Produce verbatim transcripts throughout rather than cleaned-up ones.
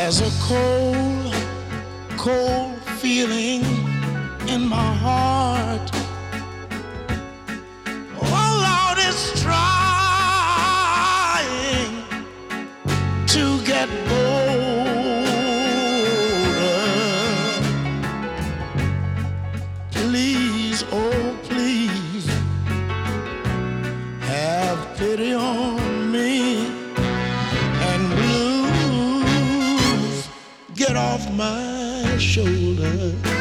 There's a cold, cold feeling in my heart. Oh Lord, it's trying to get bolder. Please, oh please, have pity on me. And blues, get off my shoulder.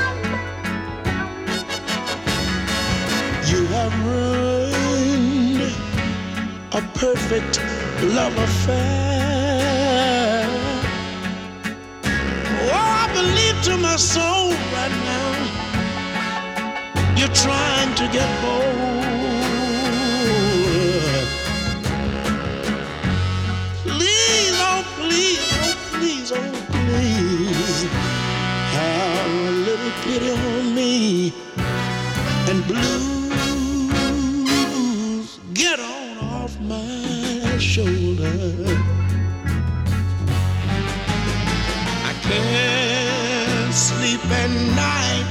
You have ruined a perfect love affair. Oh, I believe to my soul right now, you're trying to get bold. Please, oh please, oh please, oh please, have a little pity on me. And blues, get on off my shoulder. I can't sleep at night.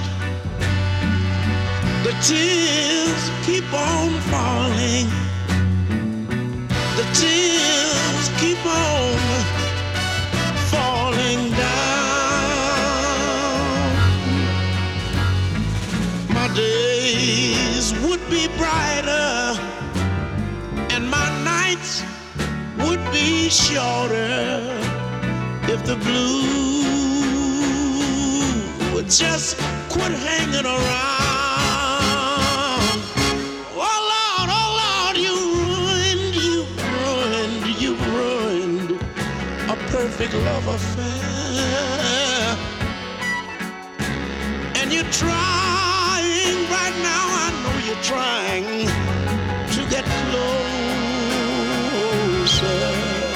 The tears keep on falling. The tears keep on falling down. My days would be brighter and my nights would be shorter if the blues would just quit hanging around. Oh Lord, oh Lord, you ruined, you ruined, you ruined a perfect love affair. And you're trying right now, I know you're trying to get closer.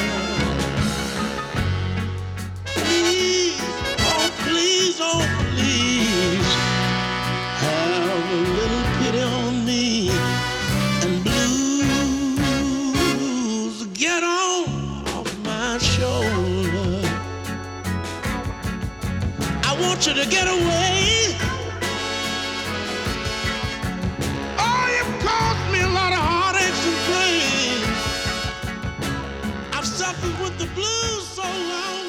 Please, oh please, oh please, have a little pity on me. And blues, get on off my shoulder. I want you to get away. Oh, you've caused me a lot of heartaches and pain. I've suffered with the blues so long.